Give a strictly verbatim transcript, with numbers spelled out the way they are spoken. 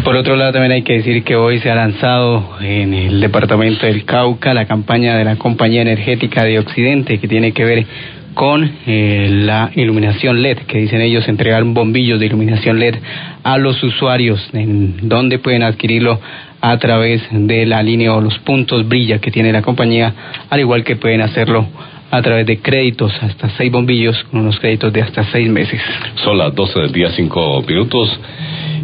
Por otro lado, también hay que decir que hoy se ha lanzado en el departamento del Cauca la campaña de la Compañía Energética de Occidente, que tiene que ver con eh, la iluminación L E D, que dicen ellos entregar bombillos de iluminación L E D a los usuarios, en donde pueden adquirirlo a través de la línea o los puntos Brilla que tiene la compañía, al igual que pueden hacerlo a través de créditos, hasta seis bombillos con unos créditos de hasta seis meses. Son las doce del día, cinco minutos.